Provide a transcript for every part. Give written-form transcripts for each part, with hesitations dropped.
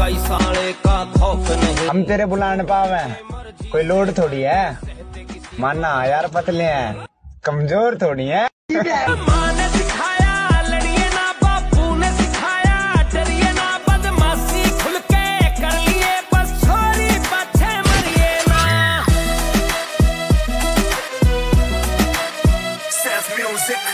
कई साले का खौफ नहीं। हम तेरे बुलाने पावे कोई लोड थोड़ी है, माना यार पतले हैं कमजोर थोड़ी है। माँ ने सिखाया लड़िए ना, बापू ने सिखाया डरिए ना, बदमाशी खुल के कर लिए बस छोरी पीछे मरिए ना। Sass Music।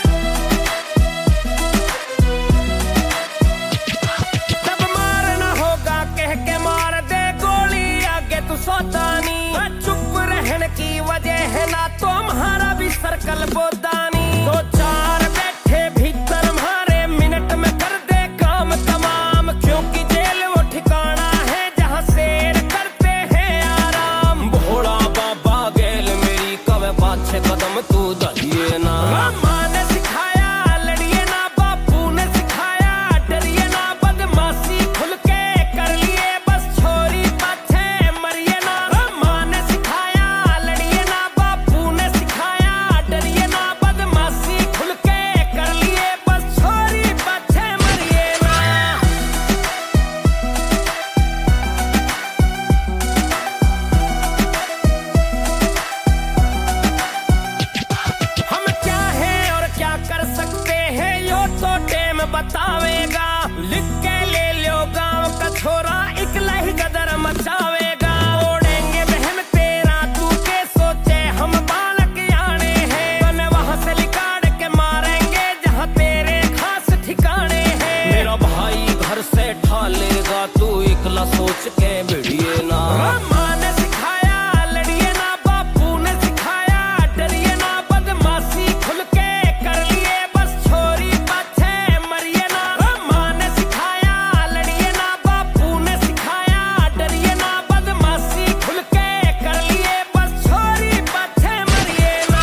जब मारना होगा कह के मार दे गोली, आगे तू सोता नहीं। चुप रहने की वजह है ना तुम्हारा भी सर्कल बोदानी। दो चार बैठे भीतर मारे मिनट में कर दे काम तमाम, क्योंकि जेल वो ठिकाना है जहाँ शेर करते हैं आराम। भोला बाबा गेल मेरी कवे पाछे कदम तू दलिए ना। माँ ने सिखाया लड़िए ना, बापू ने सिखाया डरिए ना, बदमाशी खुल के कर लिए बस छोरी पाछे मरिए ना। माँ ने सिखाया लड़िए ना, बापू ने सिखाया डरिए ना, बदमाशी खुल के कर लिए बस छोरी पाछे मरिए ना। हम क्या हैं और क्या कर सकते हैं यो तो टेम बतावेगा। लिख के ले लो गांव का छोरा इकला ही गदर मचावेगा। ओढ़ेंगे बहन तेरा तू के सोचे हम बालक आने हैं, बने वहां से लिकाड़ के मारेंगे जहां तेरे खास ठिकाने हैं। मेरा भाई घर से ठालेगा तू इकला सोच के भिड़िए ना। माँ ने सिखाया लड़िए ना, बापू ने सिखाया डरिए ना, बदमाशी खुल के कर लिए बस छोरी पाछे मरिए ना। माँ ने सिखाया लड़िए ना, बापू ने सिखाया डरिए ना, बदमाशी खुल के कर लिए बस छोरी पाछे मरिए ना।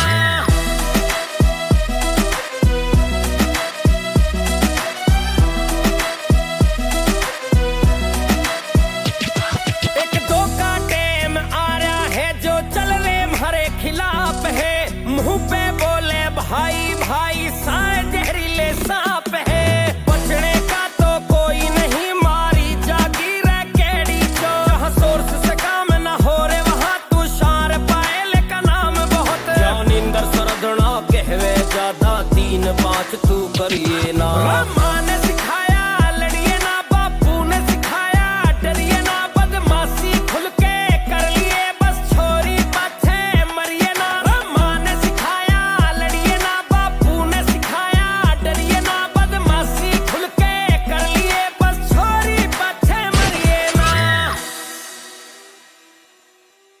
एक दो का टेम आ रहा है जो चल रहे हमारे खिलाफ है। मुंह पे बोले भाई भाई साए जहरीले सांप है। बचने का तो कोई नहीं मारी जागी रे केड़ी जो, जहाँ सोर्स से काम ना हो रे वहाँ तू शार पायल का नाम बहुत। नींदर सरदना कहवे ज्यादा 3-5 तू करिए